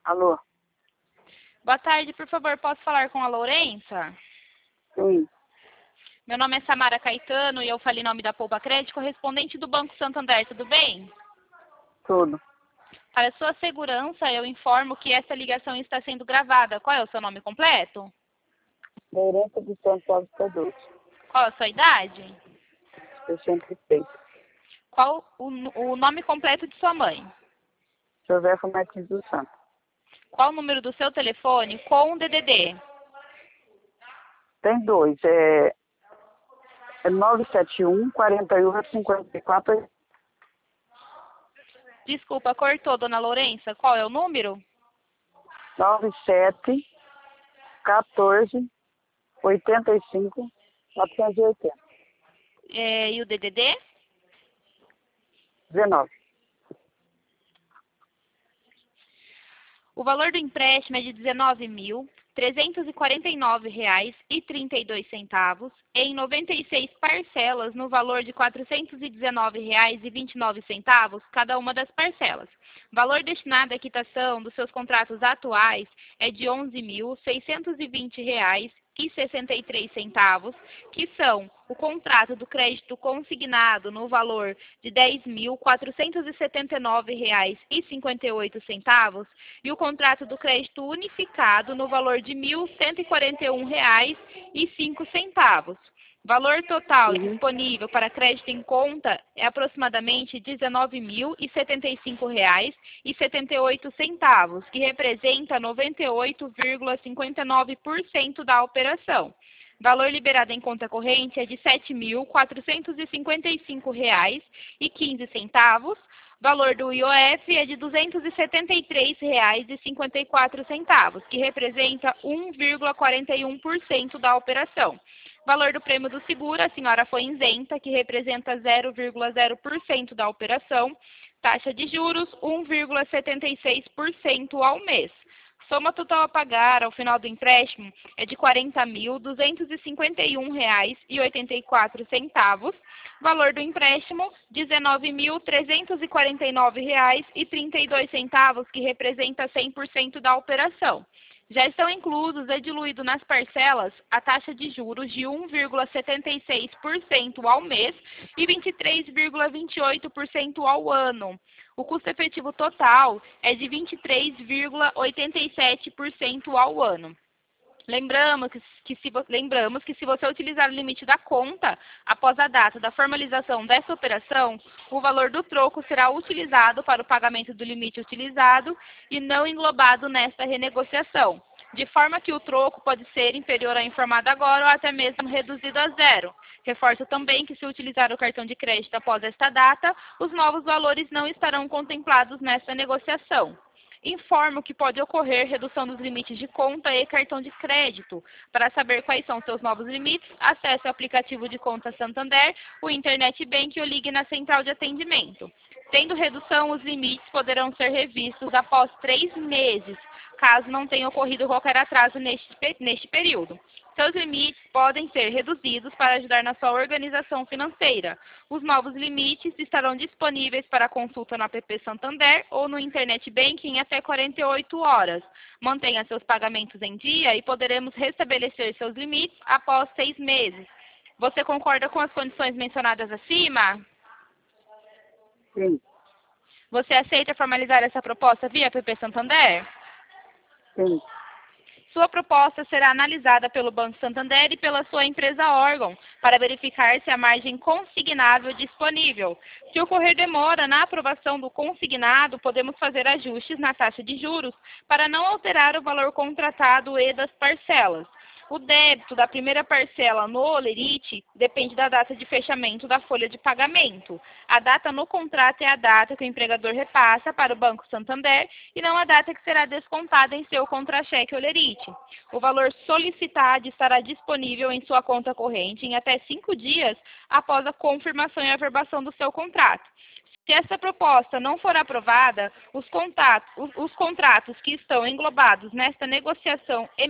Alô? Boa tarde, por favor, posso falar com a Lourença? Sim, Meu nome é Samara Caetano e eu falo em nome da Poupa Crédito, correspondente do Banco Santander, tudo bem? tudo. Para sua segurança, eu informo que essa ligação está sendo gravada. Qual é o seu nome completo? Lourença de Santos Alves Cardoso. Qual a sua idade? 66. Qual o nome completo de sua mãe? Josefa Martins dos Santos. Qual o número do seu telefone com o DDD? Tem dois. É 971 48 54. Desculpa, cortou, dona Lourença. Qual é o número? 97 14 85 480. E o DDD? 19. O valor do empréstimo é de R$ 19.349,32 em 96 parcelas no valor de R$ 419,29 cada uma das parcelas. O valor destinado à quitação dos seus contratos atuais é de R$ 11.620,63, que são o contrato do crédito consignado no valor de R$ 10.479,58 e o contrato do crédito unificado no valor de R$ 1.141,05. Valor total disponível para crédito em conta é aproximadamente R$ 19.075,78, que representa 98,59% da operação. Valor liberado em conta corrente é de R$ 7.455,15. Valor do IOF é de R$ 273,54, que representa 1,41% da operação. Valor do prêmio do seguro, a senhora foi isenta, que representa 0,0% da operação. Taxa de juros, 1,76% ao mês. Soma total a pagar ao final do empréstimo é de R$ 40.251,84. Valor do empréstimo, R$ 19.349,32, que representa 100% da operação. Já estão inclusos e diluídos nas parcelas a taxa de juros de 1,76% ao mês e 23,28% ao ano. O custo efetivo total é de 23,87% ao ano. Lembramos que se você utilizar o limite da conta após a data da formalização dessa operação, o valor do troco será utilizado para o pagamento do limite utilizado e não englobado nesta renegociação, de forma que o troco pode ser inferior ao informado agora ou até mesmo reduzido a zero. Reforço também que, se utilizar o cartão de crédito após esta data, os novos valores não estarão contemplados nesta negociação. Informo que pode ocorrer redução dos limites de conta e cartão de crédito. Para saber quais são seus novos limites, acesse o aplicativo de conta Santander, o Internet Bank ou ligue na central de atendimento. Tendo redução, os limites poderão ser revistos após 3 meses, caso não tenha ocorrido qualquer atraso neste período. Seus limites podem ser reduzidos para ajudar na sua organização financeira. Os novos limites estarão disponíveis para consulta no app Santander ou no Internet Banking em até 48 horas. Mantenha seus pagamentos em dia e poderemos restabelecer seus limites após 6 meses. Você concorda com as condições mencionadas acima? Sim, Você aceita formalizar essa proposta via app Santander? sim. Sua proposta será analisada pelo Banco Santander e pela sua empresa órgão, para verificar se a margem consignável é disponível. Se ocorrer demora na aprovação do consignado, podemos fazer ajustes na taxa de juros para não alterar o valor contratado e das parcelas. O débito da primeira parcela no Olerite depende da data de fechamento da folha de pagamento. A data no contrato é a data que o empregador repassa para o Banco Santander e não a data que será descontada em seu contra-cheque Olerite. O valor solicitado estará disponível em sua conta corrente em até 5 dias após a confirmação e averbação do seu contrato. Se essa proposta não for aprovada, os contratos que estão englobados nesta negociação